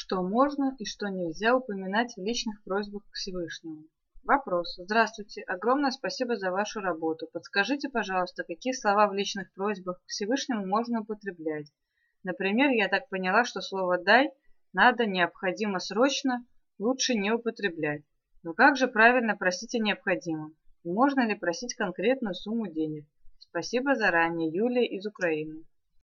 Что можно и что нельзя упоминать в личных просьбах к Всевышнему? Вопрос. Здравствуйте. Огромное спасибо за вашу работу. Подскажите, пожалуйста, какие слова в личных просьбах к Всевышнему можно употреблять? Например, я так поняла, что слово «дай» надо, необходимо, срочно лучше не употреблять. Но как же правильно просить о необходимом? И можно ли просить конкретную сумму денег? Спасибо заранее. Юлия из Украины.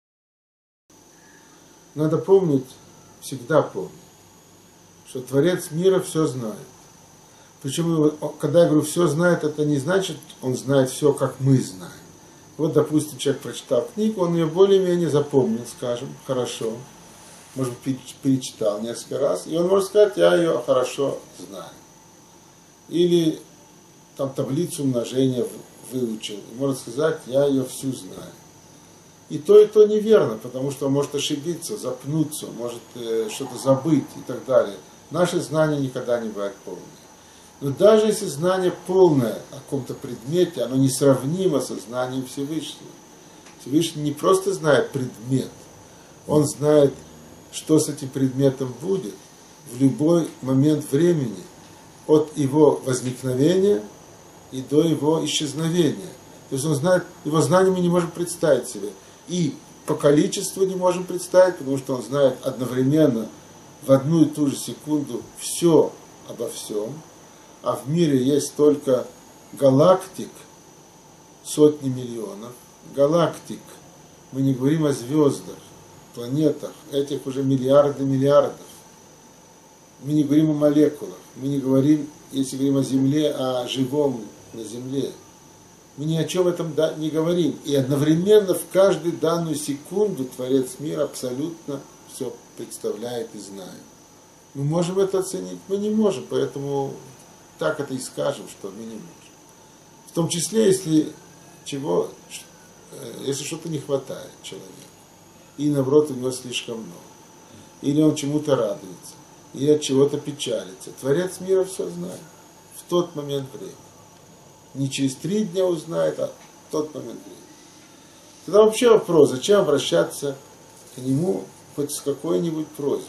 Надо помнить, всегда помнить, что Творец мира все знает. Причем, когда я говорю «все знает», это не значит, он знает все, как мы знаем. Вот, допустим, человек прочитал книгу, он ее более-менее запомнил, скажем, хорошо. Может быть, перечитал несколько раз, и он может сказать, я ее хорошо знаю. Или там таблицу умножения выучил, и может сказать, я ее всю знаю. И то неверно, потому что он может ошибиться, запнуться, может что-то забыть и так далее. Наши знания никогда не бывают полными. Но даже если знание полное о каком-то предмете, оно несравнимо со знанием Всевышнего. Всевышний не просто знает предмет, он знает, что с этим предметом будет в любой момент времени, от его возникновения и до его исчезновения. То есть он знает, его знания мы не можем представить себе. И по количеству не можем представить, потому что он знает одновременно в одну и ту же секунду все обо всем. А в мире есть только галактик, сотни миллионов. Галактик. Мы не говорим о звездах, планетах. Этих уже миллиарды миллиардов. Мы не говорим о молекулах. Мы не говорим, если говорим о Земле, о живом на Земле. Мы ни о чем этом не говорим. И одновременно в каждую данную секунду Творец мира абсолютно все представляет и знает. Мы можем это оценить? Мы не можем, поэтому так это и скажем, что мы не можем. В том числе, если что-то не хватает человеку, и наоборот у него слишком много, или он чему-то радуется, или от чего-то печалится. Творец мира все знает в тот момент времени. Не через 3 дня узнает, а в тот момент времени. Тогда вообще вопрос, зачем обращаться к нему хоть с какой-нибудь просьбой?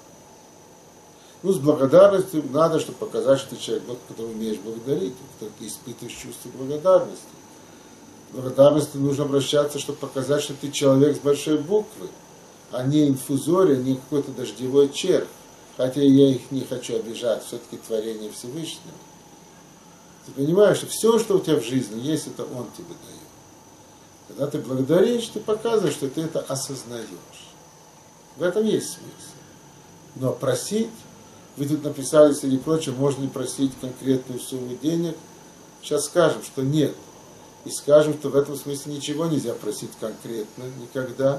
С благодарностью надо, чтобы показать, что ты человек, которого умеешь благодарить, который ты испытываешь чувство благодарности. С благодарностью нужно обращаться, чтобы показать, что ты человек с большой буквы, а не инфузория, не какой-то дождевой червь. Хотя я их не хочу обижать, все-таки творение Всевышнего. Ты понимаешь, что все, что у тебя в жизни есть, это Он тебе дает. Когда ты благодаришь, ты показываешь, что ты это осознаешь. В этом есть смысл. Но просить, вы тут написали, среди прочего, можно ли просить конкретную сумму денег. Сейчас скажем, что нет. И скажем, что в этом смысле ничего нельзя просить конкретно, никогда.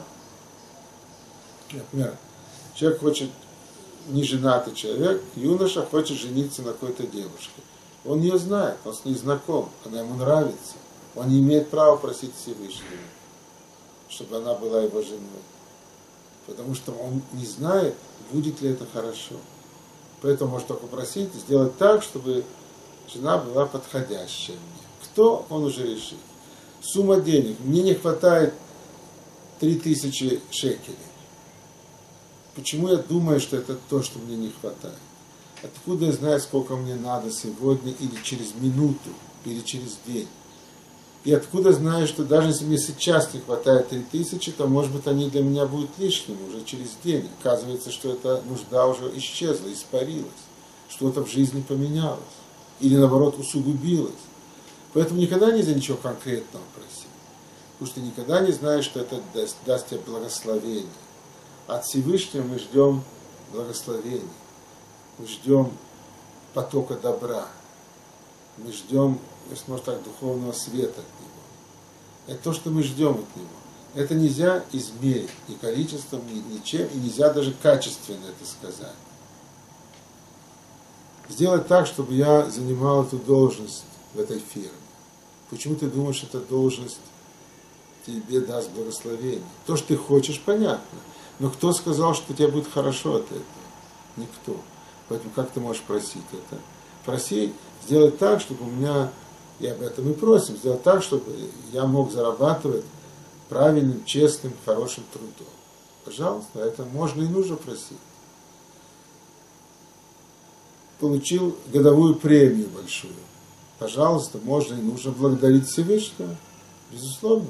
Например, человек хочет, неженатый человек, юноша хочет жениться на какой-то девушке. Он ее знает, он с ней знаком, она ему нравится. Он не имеет права просить Всевышнего, чтобы она была его женой. Потому что он не знает, будет ли это хорошо. Поэтому может только просить, сделать так, чтобы жена была подходящая мне. Кто, он уже решит. Сумма денег. Мне не хватает 3000 шекелей. Почему я думаю, что это то, что мне не хватает? Откуда я знаю, сколько мне надо сегодня, или через минуту, или через день? И откуда знаю, что даже если мне сейчас не хватает 3000, то, может быть, они для меня будут лишними уже через день. Оказывается, что эта нужда уже исчезла, испарилась. Что-то в жизни поменялось. Или, наоборот, усугубилось. Поэтому никогда нельзя ничего конкретного просить. Потому что никогда не знаешь, что это даст тебе благословение. От Всевышнего мы ждем благословения. Мы ждем потока добра. Мы ждем, если можно так, духовного света от Него. Это то, что мы ждем от Него. Это нельзя измерить ни количеством, ни чем, и нельзя даже качественно это сказать. Сделать так, чтобы я занимал эту должность в этой фирме. Почему ты думаешь, что эта должность тебе даст благословение? То, что ты хочешь, понятно. Но кто сказал, что тебе будет хорошо от этого? Никто. Поэтому как ты можешь просить это? Проси сделать так, чтобы у меня, и об этом и просим, сделать так, чтобы я мог зарабатывать правильным, честным, хорошим трудом. Пожалуйста, это можно и нужно просить. получил годовую премию большую. Пожалуйста, можно и нужно благодарить Всевышнего, безусловно.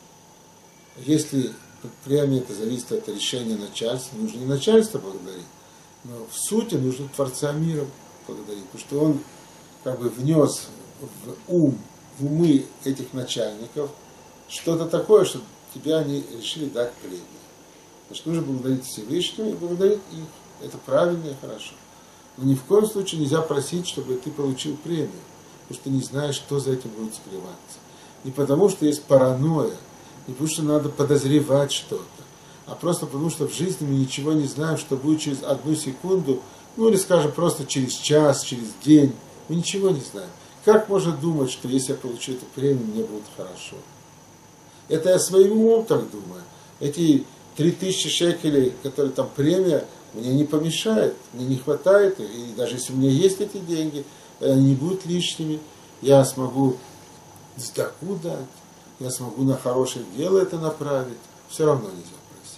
Если премия это зависит от решения начальства, нужно не начальство благодарить, но в сути нужно Творца мира благодарить, потому что он как бы внес в умы этих начальников что-то такое, что тебе они решили дать премию. Значит, нужно благодарить Всевышнего и благодарить их. Это правильно и хорошо. Но ни в коем случае нельзя просить, чтобы ты получил премию, потому что ты не знаешь, что за этим будет скрываться. Не потому, что есть паранойя, не потому, что надо подозревать что-то, а просто потому, что в жизни мы ничего не знаем, что будет через одну секунду, ну или, скажем, просто через час, через день. Мы ничего не знаем. Как можно думать, что если я получу эту премию, мне будет хорошо? Это я своим умом так думаю. Эти 3000 шекелей, которые там премия, мне не помешает, мне не хватает их. И даже если у меня есть эти деньги, они не будут лишними. Я смогу сдаку дать, я смогу на хорошее дело это направить. Все равно нельзя просить.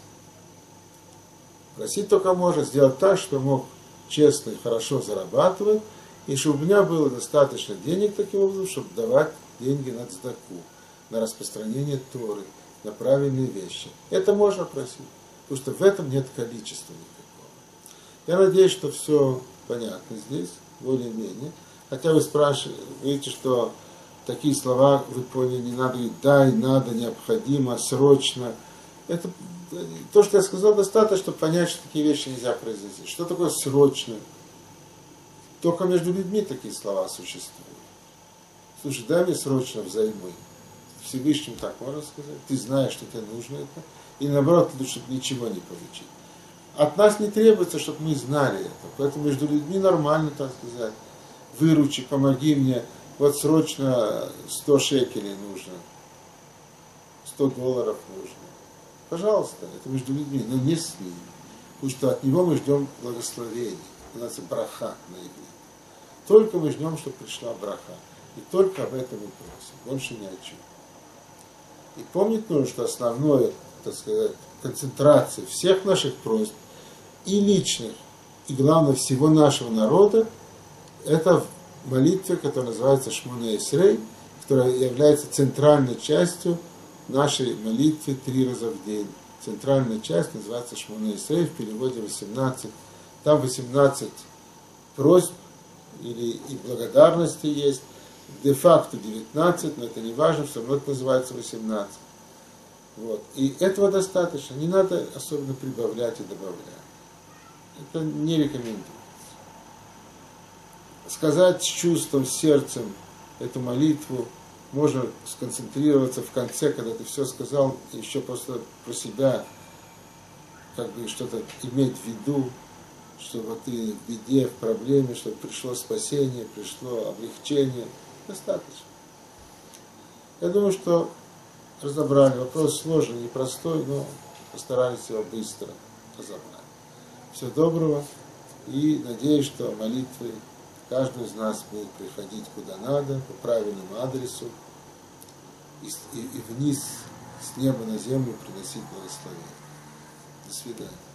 Просить только можно сделать так, чтобы я мог честно и хорошо зарабатывать, и чтобы у меня было достаточно денег таким образом, чтобы давать деньги на цдаку, на распространение Торы, на правильные вещи. Это можно просить, потому что в этом нет количества никакого. Я надеюсь, что все понятно здесь, более-менее. Хотя вы спрашиваете, видите, что такие слова вы поняли, не надо говорить дай, надо, необходимо, срочно. Это то, что я сказал, достаточно, чтобы понять, что такие вещи нельзя произнести. Что такое срочно? Только между людьми такие слова существуют. Слушай, дай мне срочно взаймы. Всевышним так можно сказать. Ты знаешь, что тебе нужно это. И наоборот, чтобы ничего не получить. От нас не требуется, чтобы мы знали это. Поэтому между людьми нормально, так сказать. Выручи, помоги мне. Вот срочно 100 шекелей нужно. $100 нужно. Пожалуйста, это между людьми, но не с ним. Потому что от него мы ждем благословения. Называется браха на иврите. Только мы ждем, чтобы пришла браха. И только об этом мы просим. Больше ни о чем. И помнить нужно, что основное, так сказать, концентрация всех наших просьб, и личных, и главное всего нашего народа, это в молитве, которая называется Шмоней Эсрей, которая является центральной частью нашей молитвы 3 раза в день. Центральная часть называется Шмоней Эсрей, в переводе 18. Там 18 просьб или и благодарности есть. Де-факто 19, но это не важно, все равно это называется 18. Вот. И этого достаточно. Не надо особенно прибавлять и добавлять. Это не рекомендуется. Сказать с чувством, с сердцем эту молитву, можно сконцентрироваться в конце, когда ты все сказал, еще просто про себя, как бы что-то иметь в виду, чтобы ты в беде, в проблеме, чтобы пришло спасение, пришло облегчение. Достаточно. Я думаю, что разобрали. Вопрос сложный, непростой, но постарались его быстро разобрать. Всего доброго и надеюсь, что молитвы каждый из нас будет приходить куда надо, по правильному адресу и вниз с неба на землю приносить благословение. До свидания.